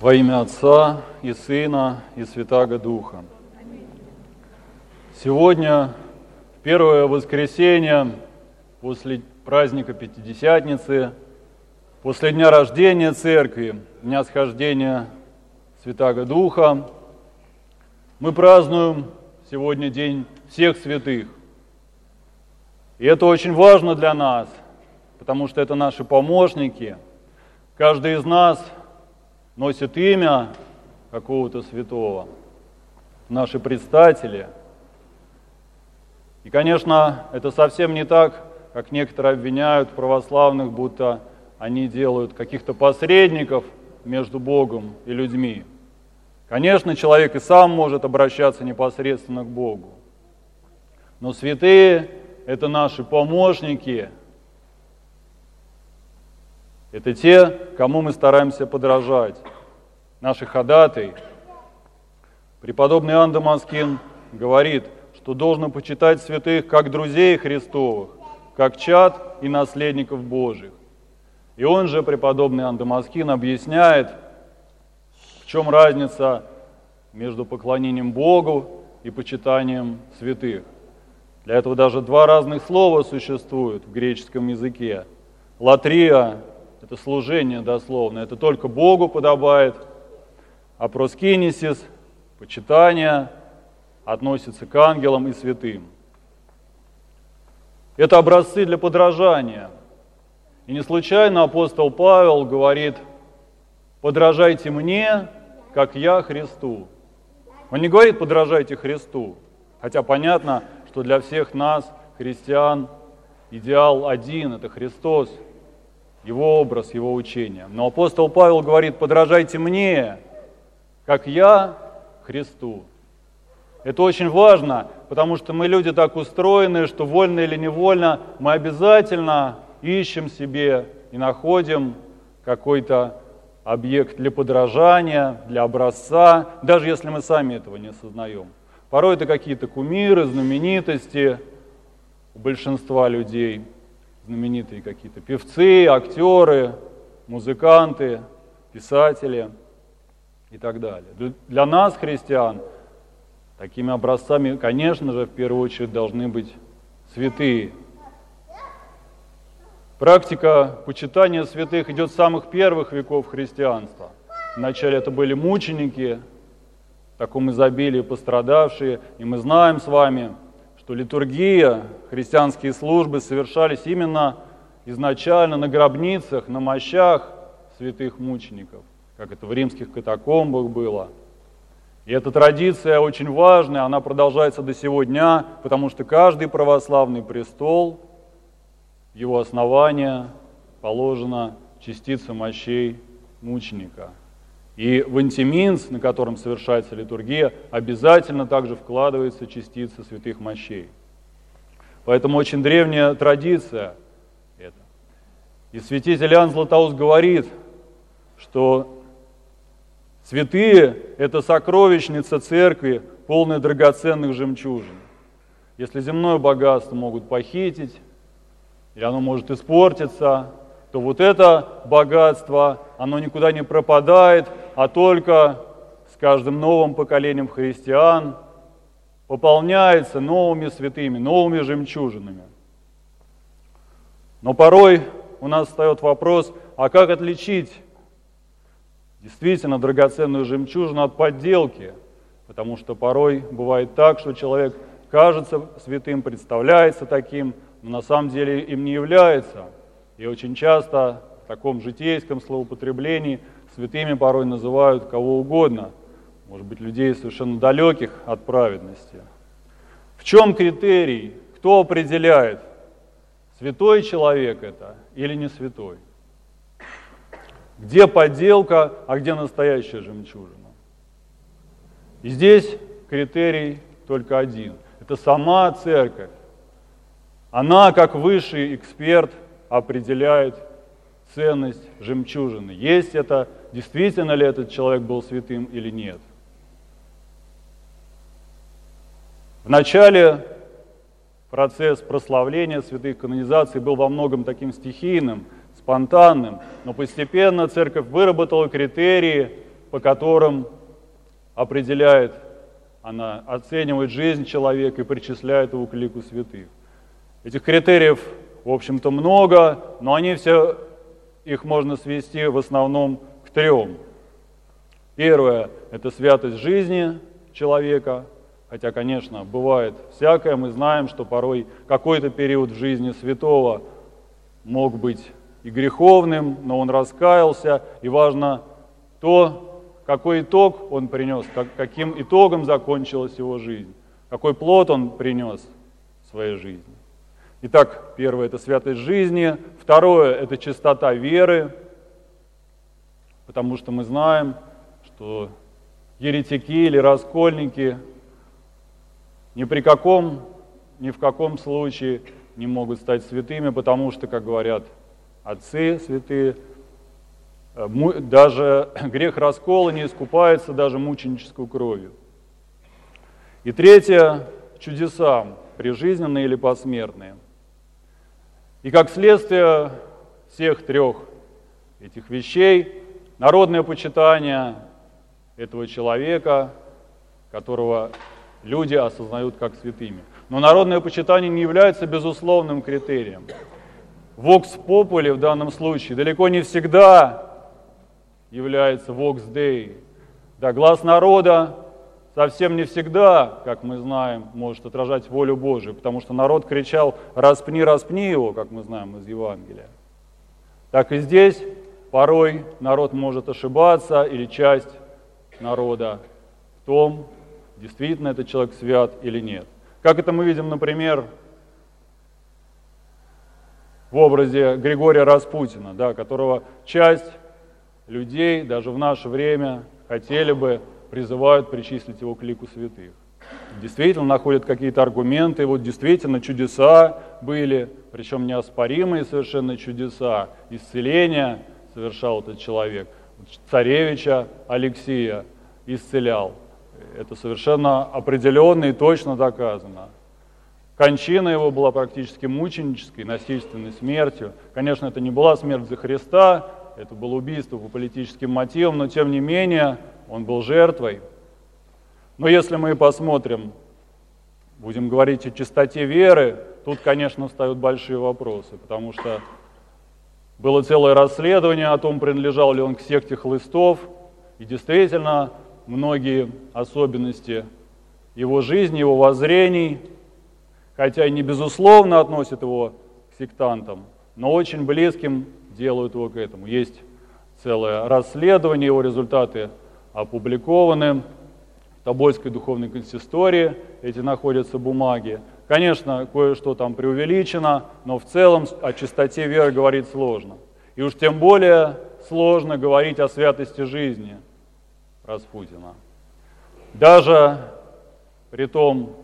Во имя Отца и Сына и Святаго Духа. Сегодня, в первое воскресенье после праздника Пятидесятницы, после дня рождения Церкви, дня схождения Святаго Духа, мы празднуем сегодня День всех святых. И это очень важно для нас, потому что это наши помощники. Каждый из нас носит имя какого-то святого, наши предстатели. И, конечно, это совсем не так, как некоторые обвиняют православных, будто они делают каких-то посредников между Богом и людьми. Конечно, человек и сам может обращаться непосредственно к Богу. Но святые – это наши помощники, это те, кому мы стараемся подражать, наши ходатаи. Преподобный Иоанн Дамаскин говорит, что должно почитать святых как друзей Христовых, как чад и наследников Божьих. И он же, преподобный Иоанн Дамаскин, объясняет, в чем разница между поклонением Богу и почитанием святых. Для этого даже два разных слова существуют в греческом языке. Латрия – это служение дословно, это только Богу подобает, а проскинесис, почитание, относится к ангелам и святым. Это образцы для подражания. И не случайно апостол Павел говорит: «Подражайте мне, как я Христу». Он не говорит «подражайте Христу», хотя понятно, что для всех нас, христиан, идеал один – это Христос, Его образ, Его учение. Но апостол Павел говорит: «Подражайте мне, как я Христу». Это очень важно, потому что мы люди так устроены, что вольно или невольно мы обязательно ищем себе и находим какой-то объект для подражания, для образца, даже если мы сами этого не осознаем. Порой это какие-то кумиры, знаменитости у большинства людей, знаменитые какие-то певцы, актеры, музыканты, писатели и так далее. Для нас, христиан, такими образцами, конечно же, в первую очередь должны быть святые. Практика почитания святых идет с самых первых веков христианства. Вначале это были мученики, в таком изобилии пострадавшие, и мы знаем с вами, что литургия, христианские службы совершались именно изначально на гробницах, на мощах святых мучеников, как это в римских катакомбах было. И эта традиция очень важная, она продолжается до сего дня, потому что каждый православный престол, его основание положена частица мощей мученика. И в антиминс, на котором совершается литургия, обязательно также вкладывается частица святых мощей. Поэтому очень древняя традиция это. И святитель Иоанн Златоуст говорит, что святые – это сокровищница церкви, полная драгоценных жемчужин. Если земное богатство могут похитить, или оно может испортиться, то вот это богатство, оно никуда не пропадает, а только с каждым новым поколением христиан пополняется новыми святыми, новыми жемчужинами. Но порой у нас встает вопрос, а как отличить действительно драгоценную жемчужину от подделки? Потому что порой бывает так, что человек кажется святым, представляется таким, но на самом деле им не является. И очень часто в таком житейском словоупотреблении святыми порой называют кого угодно, может быть, людей совершенно далеких от праведности. В чем критерий? Кто определяет, святой человек это или не святой? Где подделка, а где настоящая жемчужина? И здесь критерий только один. Это сама церковь. Она, как высший эксперт, определяет ценность жемчужины. Есть это, действительно ли этот человек был святым или нет. Вначале процесс прославления святых канонизаций был во многом таким стихийным, спонтанным, но постепенно церковь выработала критерии, по которым она оценивает жизнь человека и причисляет его к лику святых. Этих критериев, в общем-то, много, но их можно свести в основном к 3. Первое – это святость жизни человека, хотя, конечно, бывает всякое. Мы знаем, что порой какой-то период в жизни святого мог быть и греховным, но он раскаялся, и важно то, какой итог он принес, каким итогом закончилась его жизнь, какой плод он принес в своей жизни. Итак, первое – это святость жизни. Второе – это чистота веры, потому что мы знаем, что еретики или раскольники ни в каком случае не могут стать святыми, потому что, как говорят отцы святые, даже грех раскола не искупается даже мученической кровью. И третье – чудеса, прижизненные или посмертные. И как следствие всех 3 этих вещей, народное почитание этого человека, которого люди осознают как святыми. Но народное почитание не является безусловным критерием. Vox populi в данном случае далеко не всегда является vox dei. Да, глас народа совсем не всегда, как мы знаем, может отражать волю Божию, потому что народ кричал «распни, распни его», как мы знаем из Евангелия. Так и здесь порой народ может ошибаться, или часть народа, в том, действительно этот человек свят или нет. Как это мы видим, например, в образе Григория Распутина, да, которого часть людей даже в наше время призывают причислить его к лику святых. Действительно находят какие-то аргументы, вот действительно чудеса были, причем неоспоримые совершенно чудеса, исцеления совершал этот человек. Царевича Алексия исцелял. Это совершенно определенно и точно доказано. Кончина его была практически мученической, насильственной смертью. Конечно, это не была смерть за Христа, это было убийство по политическим мотивам, но тем не менее он был жертвой. Но если мы посмотрим, будем говорить о чистоте веры, тут, конечно, встают большие вопросы, потому что было целое расследование о том, принадлежал ли он к секте хлыстов, и действительно многие особенности его жизни, его воззрений, хотя и не безусловно относят его к сектантам, но очень близким делают его к этому. Есть целое расследование, его результаты опубликованы в Тобольской духовной консистории, эти находятся бумаги. Конечно, кое-что там преувеличено, но в целом о чистоте веры говорить сложно. И уж тем более сложно говорить о святости жизни Распутина. Даже при той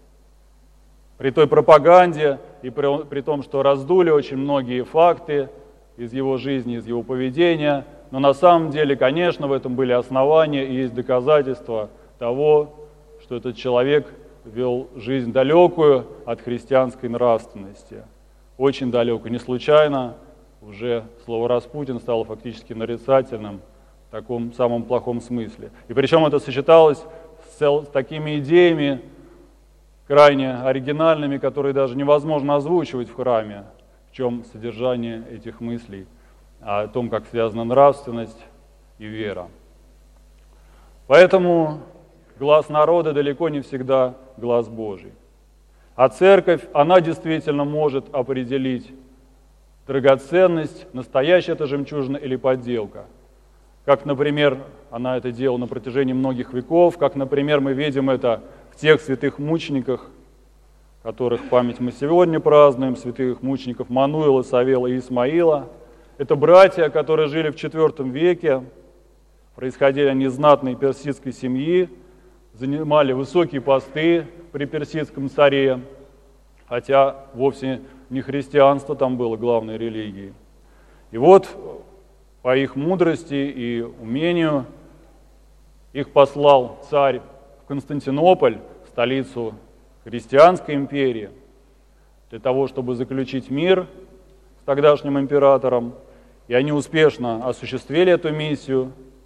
пропаганде и при том, что раздули очень многие факты из его жизни, из его поведения, но на самом деле, конечно, в этом были основания и есть доказательства того, что этот человек вел жизнь далекую от христианской нравственности, очень далекую. Не случайно уже слово «Распутин» стало фактически нарицательным в таком самом плохом смысле. И причем это сочеталось с такими идеями, крайне оригинальными, которые даже невозможно озвучивать в храме, в чем содержание этих мыслей, о том, как связана нравственность и вера. Поэтому глас народа далеко не всегда глас Божий. А церковь, она действительно может определить драгоценность, настоящая это жемчужина или подделка. Как, например, она это делала на протяжении многих веков, как, например, мы видим это в тех святых мучениках, которых память мы сегодня празднуем, святых мучеников Мануила, Савела и Исмаила. Это братья, которые жили в IV веке, происходили они из знатной персидской семьи, занимали высокие посты при персидском царе, хотя вовсе не христианство там было главной религией. И вот по их мудрости и умению их послал царь в Константинополь, столицу христианской империи, для того, чтобы заключить мир с тогдашним императором. И они успешно осуществили эту миссию.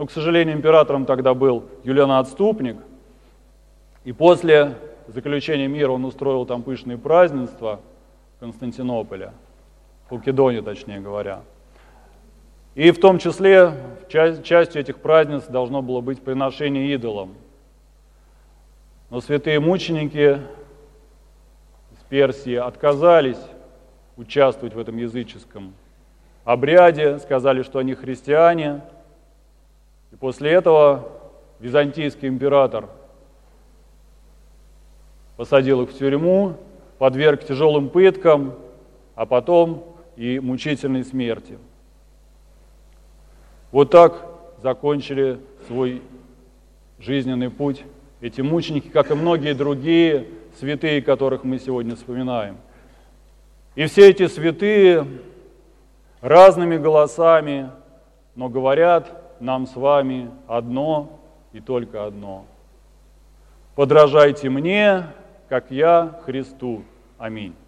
Но, к сожалению, императором тогда был Юлиан Отступник, и после заключения мира он устроил там пышные празднества в Константинополе, в Халкидоне, точнее говоря. И в том числе частью этих празднеств должно было быть приношение идолам. Но святые мученики из Персии отказались участвовать в этом языческом обряде, сказали, что они христиане. И после этого византийский император посадил их в тюрьму, подверг тяжелым пыткам, а потом и мучительной смерти. Вот так закончили свой жизненный путь эти мученики, как и многие другие святые, которых мы сегодня вспоминаем. И все эти святые разными голосами, но говорят нам с вами одно и только одно. Подражайте мне, как я Христу. Аминь.